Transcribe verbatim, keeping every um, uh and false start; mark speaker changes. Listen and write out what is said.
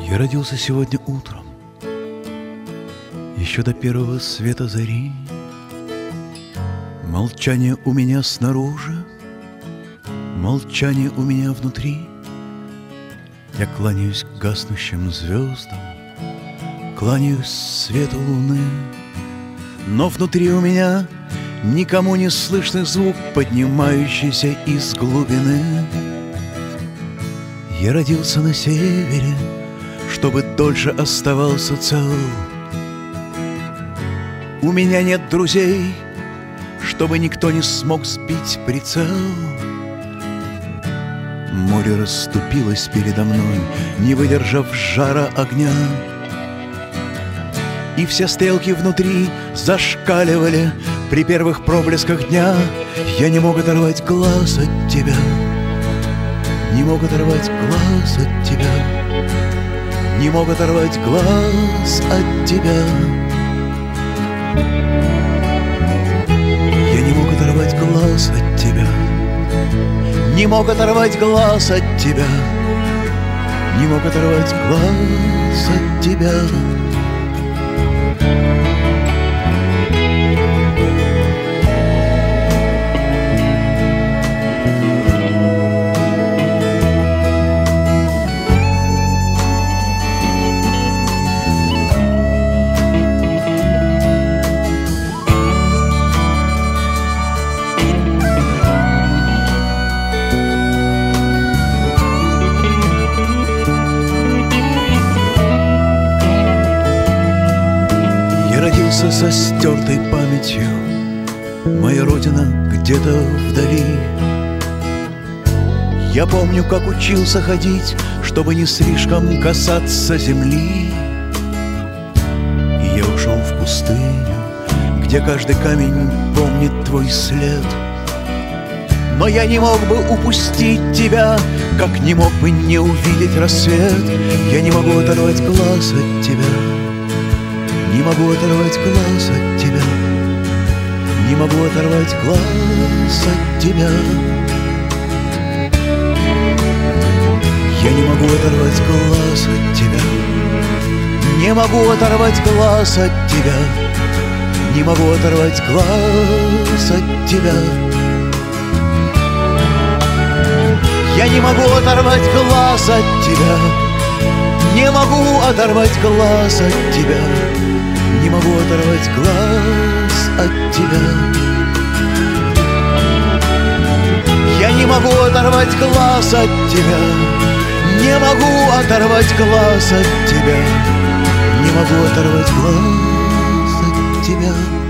Speaker 1: Я родился сегодня утром, еще до первого света зари. Молчание у меня снаружи, молчание у меня внутри. Я кланяюсь к гаснущим звездам, кланяюсь свету луны. Но внутри у меня никому не слышный звук, поднимающийся из глубины. Я родился на севере, чтобы дольше оставался цел. У меня нет друзей, чтобы никто не смог сбить прицел. Море расступилось передо мной, не выдержав жара огня. И все стрелки внутри зашкаливали при первых проблесках дня. Я не мог оторвать глаз от тебя, не мог оторвать глаз от тебя, не мог оторвать глаз от тебя. Я не мог оторвать глаз от тебя, не мог оторвать глаз от тебя, не мог оторвать глаз от тебя. Со стертой памятью, моя родина где-то вдали. Я помню, как учился ходить, чтобы не слишком касаться земли. И я ушел в пустыню, где каждый камень помнит твой след. Но я не мог бы упустить тебя, как не мог бы не увидеть рассвет. Я не могу оторвать глаз от тебя, не могу оторвать глаз от тебя, не могу оторвать глаз от тебя. Я не могу оторвать глаз от тебя, не могу оторвать глаз от тебя, не могу оторвать глаз от тебя. Я не могу оторвать глаз от тебя, не могу оторвать глаз от тебя, не могу оторвать глаз от тебя. Я не могу оторвать глаз от тебя, не могу оторвать глаз от тебя, не могу оторвать глаз от тебя.